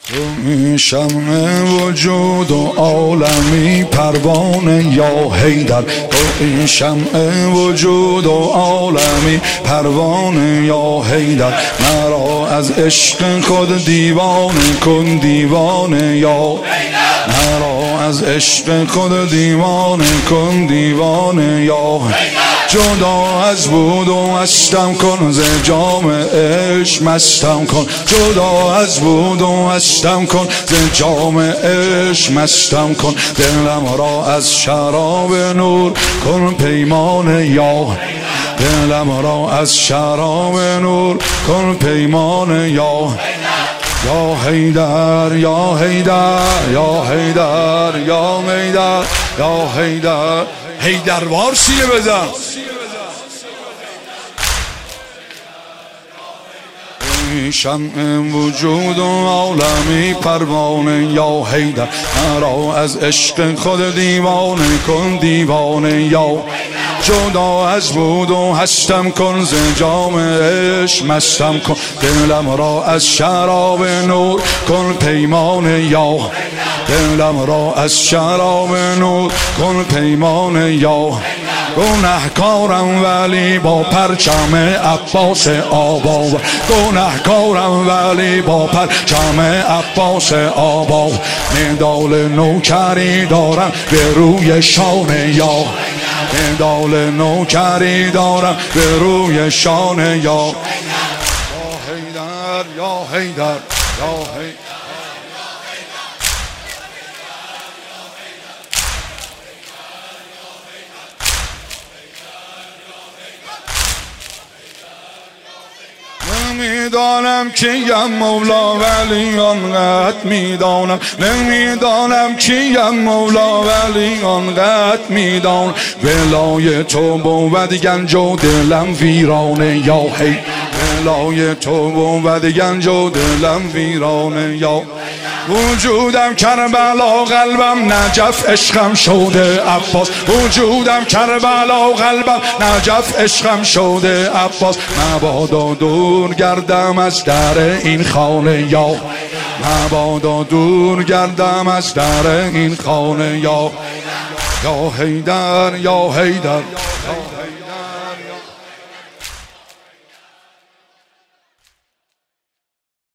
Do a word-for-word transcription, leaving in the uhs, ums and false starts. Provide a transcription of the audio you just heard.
این شمع وجود و عالمی پروانه یا حیدر، تو این شمع وجود و عالمی پروانه یا حیدر، مرا از عشق خود دیوانه کن دیوانه یا مرا از عشق خود دیوانه کن دیوانه یا جدا از بود و هستم کن ز جام عشق مستم کن، جدا از بود و هستم کن ز جام عشق مستم کن، دلم را از شراب نور کن پیمان یا دلم را از شراب نور کن پیمان یا یا حیدر یا حیدر یا حیدر یا میدر یا حیدر حیدر وار سینه بزن. شمع وجود و عالمی پروانه یا حیدر، مرا از عشق خود دیوانه کن دیوانه یا جدا از بود و هستم کن ز جام عشق مستم کن، دلم را از شراب نور کن پیمان یا دلم را از شراب نور کن پیمان یا گنهکارم ولی با پرچم عباس آبا، گنهکارم ولی با پرچم عباس آبا، مدال نوکری دارم به روی شانه یا مدال نوکری دارم به روی شانه یا یا حیدر یا حیدر یا حیدر نمیدانم کیم مولا ولی آنقدر میدانم، نمیدانم کیم مولا ولی آنقدر میدانم، ولای تو بود گنج و دلم ویرانه یا هی ولای تو بود گنج و دلم ویرانه یا وجودم کربلا قلبم نجف عشقم شده عباس، وجودم کربلا قلبم نجف عشقم شده عباس، مبادا دور گردم از در این خانه یا مبادا دور گردم از در این خانه یا یا حیدر یا حیدر